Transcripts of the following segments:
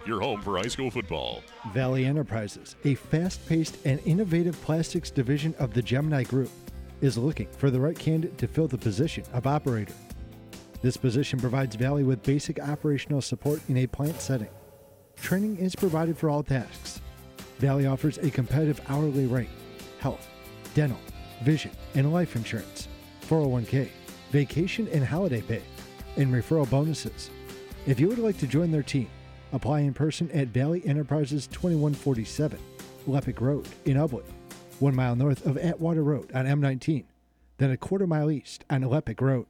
Network, your home for high school football. Valley Enterprises, a fast-paced and innovative plastics division of the Gemini Group, is looking for the right candidate to fill the position of operator. This position provides Valley with basic operational support in a plant setting. Training is provided for all tasks. Valley offers a competitive hourly rate, health, dental, vision, and life insurance, 401k, vacation and holiday pay, and referral bonuses. If you would like to join their team, apply in person at Valley Enterprises 2147 Lepic Road in Ubly, 1 mile north of Atwater Road on M19, then a quarter mile east on Lepic Road.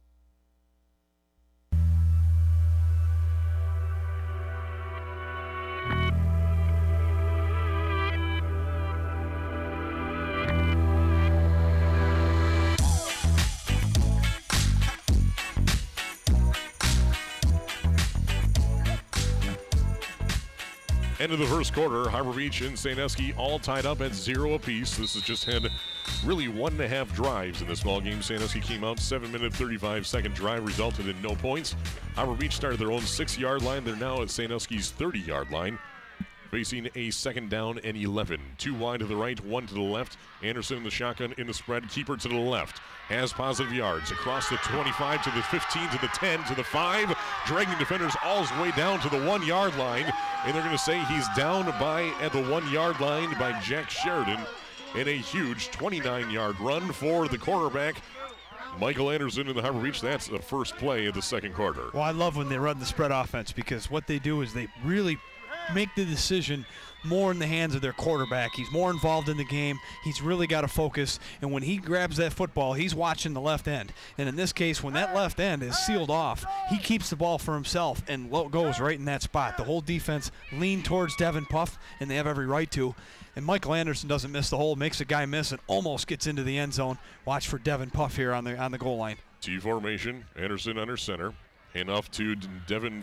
End of the first quarter, Harbor Beach and Sandusky all tied up at 0 apiece. This has just had really 1.5 drives in this ball game. Sandusky came out 7-minute, 35-second drive, resulted in no points. Harbor Beach started their own 6-yard line. They're now at Sandusky's 30-yard line, facing a second down and 11. 2 wide to the right, 1 to the left. Anderson in the shotgun in the spread. Keeper to the left. Has positive yards across the 25 to the 15 to the 10 to the 5. Dragging defenders all his way down to the 1-yard line. And they're going to say he's down at the 1-yard line by Jack Sheridan in a huge 29-yard run for the quarterback, Michael Anderson in the Harbor Beach. That's the first play of the second quarter. Well, I love when they run the spread offense because what they do is they really make the decision more in the hands of their quarterback. He's more involved in the game. He's really got to focus. And when he grabs that football, he's watching the left end. And in this case, when that left end is sealed off, he keeps the ball for himself and goes right in that spot. The whole defense leaned towards Devin Puff, and they have every right to. And Michael Anderson doesn't miss the hole, makes a guy miss, and almost gets into the end zone. Watch for Devin Puff here on the goal line. T formation, Anderson under center. Handoff to Devin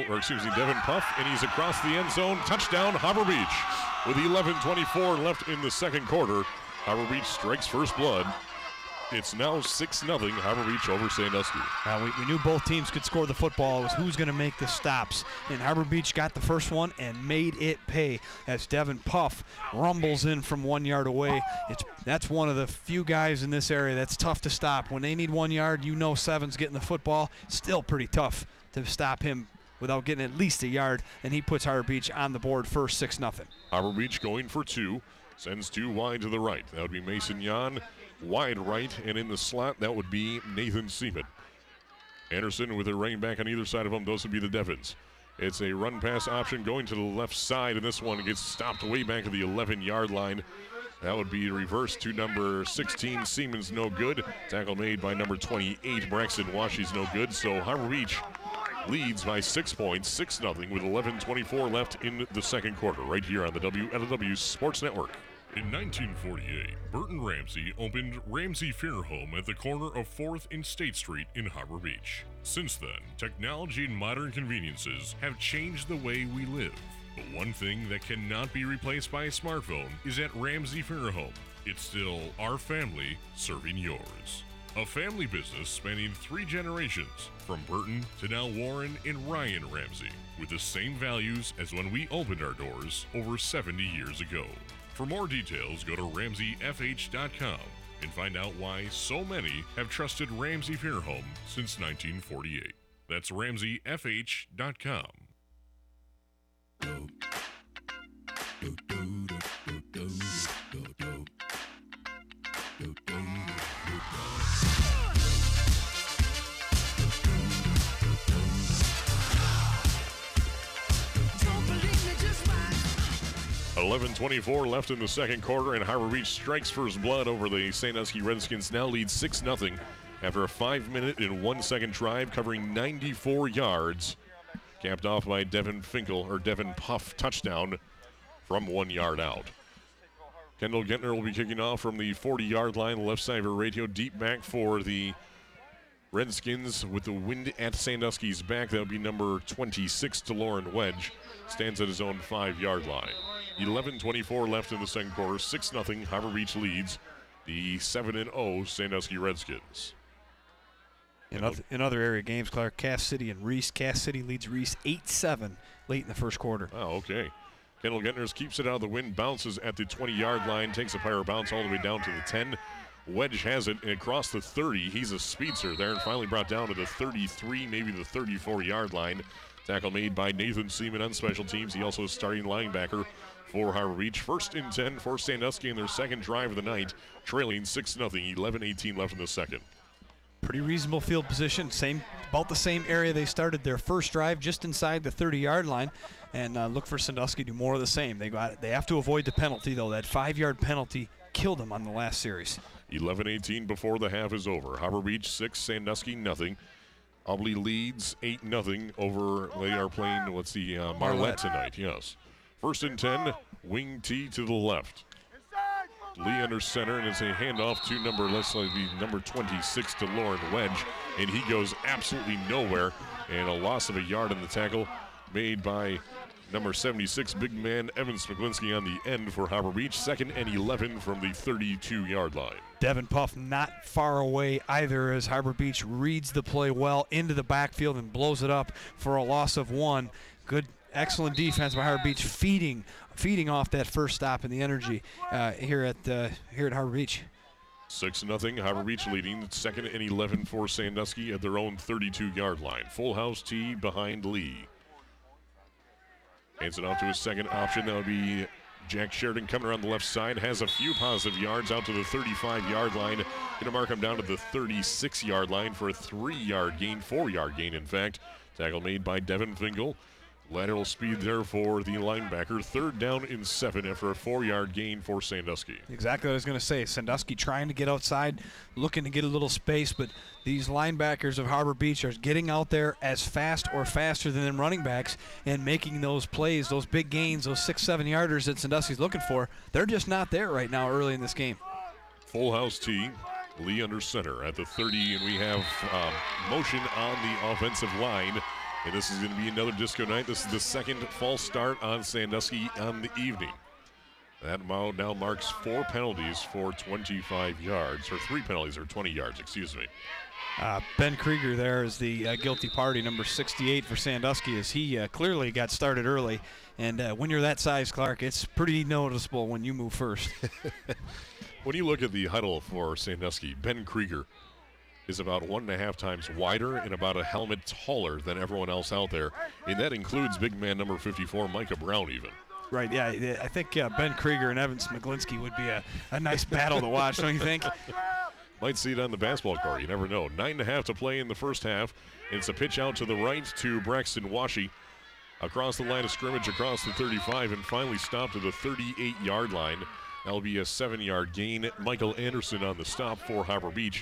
Puff, and he's across the end zone. Touchdown, Harbor Beach. With 11:24 left in the second quarter, Harbor Beach strikes first blood. It's now 6-0 Harbor Beach over Sandusky. We knew both teams could score the football. It was who's going to make the stops. And Harbor Beach got the first one and made it pay as Devin Puff rumbles in from 1 yard away. That's one of the few guys in this area that's tough to stop. When they need 1 yard, Seven's getting the football. Still pretty tough to stop him without getting at least a yard, and he puts Harbor Beach on the board first, 6-0. Harbor Beach going for 2. Sends 2 wide to the right. That would be Mason Yan. Wide right, and in the slot, that would be Nathan Seaman. Anderson with a running back on either side of him. Those would be the Devons. It's a run-pass option going to the left side, and this one gets stopped way back at the 11-yard line. That would be reversed to number 16, Seaman's no good. Tackle made by number 28, Braxton Washy's no good. So Harbor Beach leads by 6 points, 6-0, with 11:24 left in the second quarter, right here on the WLW Sports Network. In 1948, Burton Ramsey opened Ramsey Funeral Home at the corner of 4th and State Street in Harbor Beach. Since then, technology and modern conveniences have changed the way we live. But one thing that cannot be replaced by a smartphone is at Ramsey Funeral Home. It's still our family serving yours. A family business spanning 3 generations, from Burton to now Warren and Ryan Ramsey, with the same values as when we opened our doors over 70 years ago. For more details, go to RamseyFH.com and find out why so many have trusted Ramsey Funeral Home since 1948. That's RamseyFH.com. Don't believe me, just watch. 11:24 left in the second quarter, and Harbor Beach strikes first blood over the Sandusky Redskins. Now leads 6-0 after a 5-minute and 1 second drive covering 94 yards. Capped off by Devin Puff touchdown from 1 yard out. Kendall Gentner will be kicking off from the 40-yard line, left side of her radio, deep back for the Redskins with the wind at Sandusky's back. That would be number 26, DeLorean Wedge. Stands at his own 5-yard line. 11:24 left in the second quarter. 6-0 Harbor Beach leads the 7-0 Sandusky Redskins. In other area games, Clark, Cass City and Reese. Cass City leads Reese 8-7 late in the first quarter. Oh, okay. Kendall Gettners keeps it out of the wind, bounces at the 20-yard line, takes a fire bounce all the way down to the 10. Wedge has it across the 30. He's a speedster there and finally brought down to the 33, maybe the 34-yard line. Tackle made by Nathan Seaman on special teams. He also is starting linebacker for Harbor Beach. 1st and 10 for Sandusky in their second drive of the night, trailing 6-0, 11-18 left in the second. Pretty reasonable field position, about the same area they started their first drive, just inside the 30-yard line, and look for Sandusky to do more of the same. They have to avoid the penalty, though. That 5-yard penalty killed them on the last series. 11-18 before the half is over. Harbor Beach 6, Sandusky nothing. Ubly leads 8-0 over, they are playing, Marlette tonight, yes. 1st and 10, wing T to the left. Lee under center, and it's a handoff to number 26 to Lauren Wedge, and he goes absolutely nowhere, and a loss of a yard on the tackle made by number 76, big man Evan Smiglinski on the end for Harbor Beach. 2nd and 11 from the 32-yard line. Devin Puff not far away either as Harbor Beach reads the play well into the backfield and blows it up for a loss of 1. Good, excellent defense by Harbor Beach, feeding off that first stop and the energy here at Harbor Beach. 6-0, Harbor Beach leading. 2nd and 11 for Sandusky at their own 32-yard line. Full house T behind Lee. Hands it off to his second option. That would be Jack Sheridan coming around the left side. Has a few positive yards out to the 35-yard line. Going to mark him down to the 36-yard line for a 3-yard gain, 4-yard gain, in fact. Tackle made by Devin Fingal. Lateral speed there for the linebacker. 3rd down and 7 after a 4-yard gain for Sandusky. Exactly what I was going to say. Sandusky trying to get outside, looking to get a little space, but these linebackers of Harbor Beach are getting out there as fast or faster than them running backs and making those plays, those big gains, those 6-7 yarders that Sandusky's looking for. They're just not there right now early in this game. Full house T. Lee under center at the 30, and we have motion on the offensive line. And this is going to be another disco night. This is the second false start on Sandusky on the evening. That now marks 4 penalties for 25 yards, or 3 penalties or 20 yards, excuse me. Ben Krieger there is the guilty party, number 68 for Sandusky, as he clearly got started early. And when you're that size, Clark, it's pretty noticeable when you move first. When you look at the huddle for Sandusky, Ben Krieger is about 1.5 times wider and about a helmet taller than everyone else out there. And that includes big man number 54, Micah Brown, even. Right, yeah. I think Ben Krieger and Evan Smiglinski would be a nice battle to watch, don't you think? Might see it on the basketball court. You never know. 9.5 to play in the first half. It's a pitch out to the right to Braxton Washi. Across the line of scrimmage, across the 35, and finally stopped to the 38-yard line. That'll be a 7-yard gain. Michael Anderson on the stop for Harbor Beach.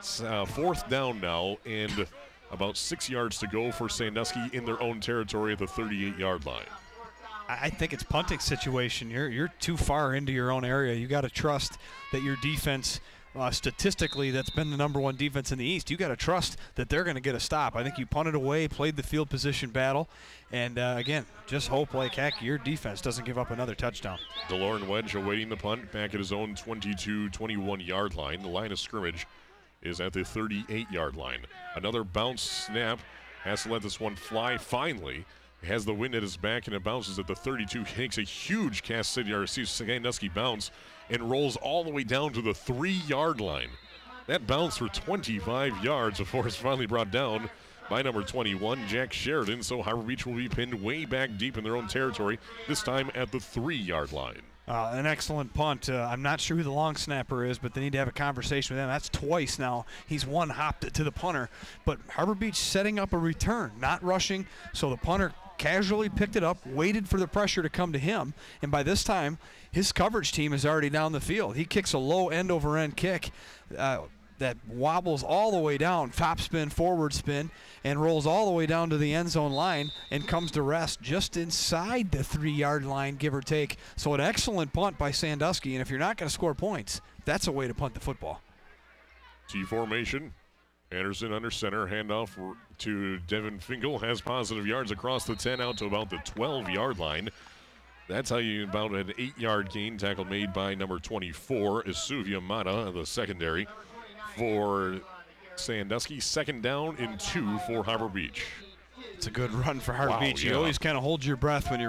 4th down now, and about 6 yards to go for Sandusky in their own territory at the 38-yard line. I think it's punting situation. You're too far into your own area. You got to trust that your defense, statistically, that's been the number 1 defense in the East. You got to trust that they're going to get a stop. I think you punted away, played the field position battle, and again, just hope like heck your defense doesn't give up another touchdown. DeLorean Wedge awaiting the punt back at his own 22-21-yard line. The line of scrimmage is at the 38-yard line. Another bounce snap. Has to let this one fly finally. Has the wind at his back, and it bounces at the 32. Takes a huge Sandusky bounce and rolls all the way down to the 3-yard line. That bounce for 25 yards before it's finally brought down by number 21, Jack Sheridan. So Harbor Beach will be pinned way back deep in their own territory, this time at the 3-yard line. An excellent punt. I'm not sure who the long snapper is, but they need to have a conversation with him. That's twice now. He's one hopped it to the punter. But Harbor Beach setting up a return, not rushing. So the punter casually picked it up, waited for the pressure to come to him. And by this time, his coverage team is already down the field. He kicks a low end-over-end kick that wobbles all the way down, top spin, forward spin, and rolls all the way down to the end zone line and comes to rest just inside the 3-yard line, give or take. So an excellent punt by Sandusky, and if you're not going to score points, that's a way to punt the football. T formation. Anderson under center, handoff to Devin Fingal, has positive yards across the 10 out to about the 12-yard line. That's how you about an 8-yard gain. Tackle made by number 24, Isuvia Mata, the secondary for Sandusky. 2nd down and 2 for Harbor Beach. It's a good run for Hart Wow, Beach. You yeah. always kind of hold your breath when you're